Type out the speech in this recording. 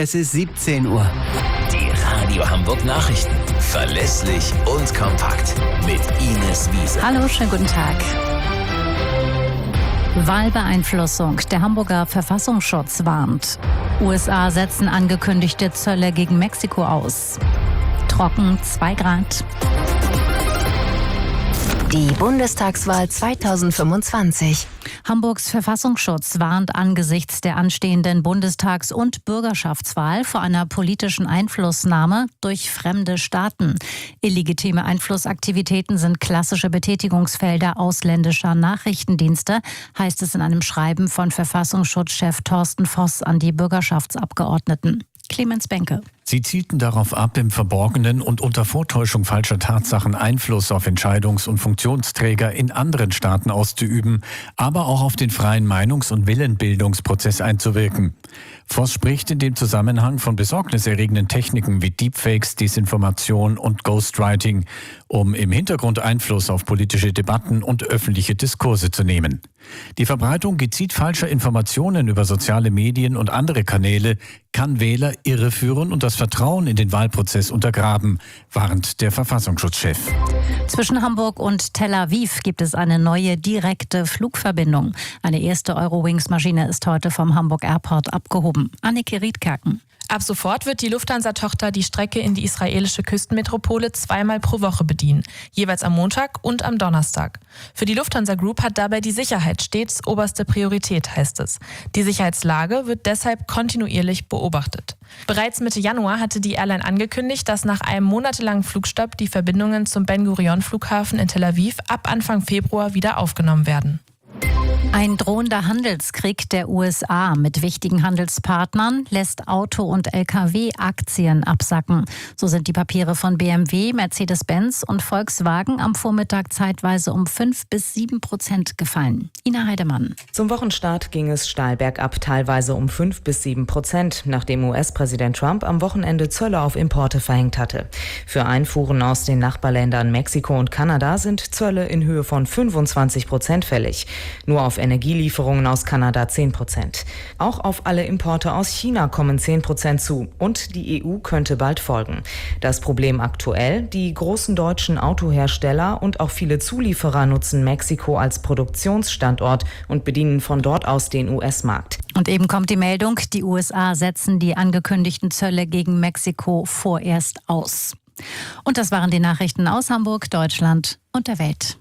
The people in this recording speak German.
Es ist 17 Uhr. Die Radio Hamburg Nachrichten. Verlässlich und kompakt. Mit Ines Wiese. Hallo, schönen guten Tag. Wahlbeeinflussung. Der Hamburger Verfassungsschutz warnt. USA setzen angekündigte Zölle gegen Mexiko aus. Trocken 2 Grad. Die Bundestagswahl 2025. Hamburgs Verfassungsschutz warnt angesichts der anstehenden Bundestags- und Bürgerschaftswahl vor einer politischen Einflussnahme durch fremde Staaten. Illegitime Einflussaktivitäten sind klassische Betätigungsfelder ausländischer Nachrichtendienste, heißt es in einem Schreiben von Verfassungsschutzchef Thorsten Voss an die Bürgerschaftsabgeordneten. Clemens Benke. Sie zielten darauf ab, im Verborgenen und unter Vortäuschung falscher Tatsachen Einfluss auf Entscheidungs- und Funktionsträger in anderen Staaten auszuüben, aber auch auf den freien Meinungs- und Willenbildungsprozess einzuwirken. Voss spricht in dem Zusammenhang von besorgniserregenden Techniken wie Deepfakes, Desinformation und Ghostwriting, um im Hintergrund Einfluss auf politische Debatten und öffentliche Diskurse zu nehmen. Die Verbreitung gezielt falscher Informationen über soziale Medien und andere Kanäle kann Wähler irreführen und das Vertrauen in den Wahlprozess untergraben, warnt der Verfassungsschutzchef. Zwischen Hamburg und Tel Aviv gibt es eine neue direkte Flugverbindung. Eine erste Eurowings-Maschine ist heute vom Hamburg Airport abgehoben. Annike Riedkerken. Ab sofort wird die Lufthansa-Tochter die Strecke in die israelische Küstenmetropole 2-mal pro Woche bedienen, jeweils am Montag und am Donnerstag. Für die Lufthansa Group hat dabei die Sicherheit stets oberste Priorität, heißt es. Die Sicherheitslage wird deshalb kontinuierlich beobachtet. Bereits Mitte Januar hatte die Airline angekündigt, dass nach einem monatelangen Flugstopp die Verbindungen zum Ben-Gurion-Flughafen in Tel Aviv ab Anfang Februar wieder aufgenommen werden. Ein drohender Handelskrieg der USA mit wichtigen Handelspartnern lässt Auto- und Lkw-Aktien absacken. So sind die Papiere von BMW, Mercedes-Benz und Volkswagen am Vormittag zeitweise um 5-7% gefallen. Ina Heidemann. Zum Wochenstart ging es steil bergab, teilweise um 5-7%, nachdem US-Präsident Trump am Wochenende Zölle auf Importe verhängt hatte. Für Einfuhren aus den Nachbarländern Mexiko und Kanada sind Zölle in Höhe von 25% fällig. Nur auf Energielieferungen aus Kanada 10%. Auch auf alle Importe aus China kommen 10% zu und die EU könnte bald folgen. Das Problem aktuell: die großen deutschen Autohersteller und auch viele Zulieferer nutzen Mexiko als Produktionsstandort und bedienen von dort aus den US-Markt. Und eben kommt die Meldung, die USA setzen die angekündigten Zölle gegen Mexiko vorerst aus. Und das waren die Nachrichten aus Hamburg, Deutschland und der Welt.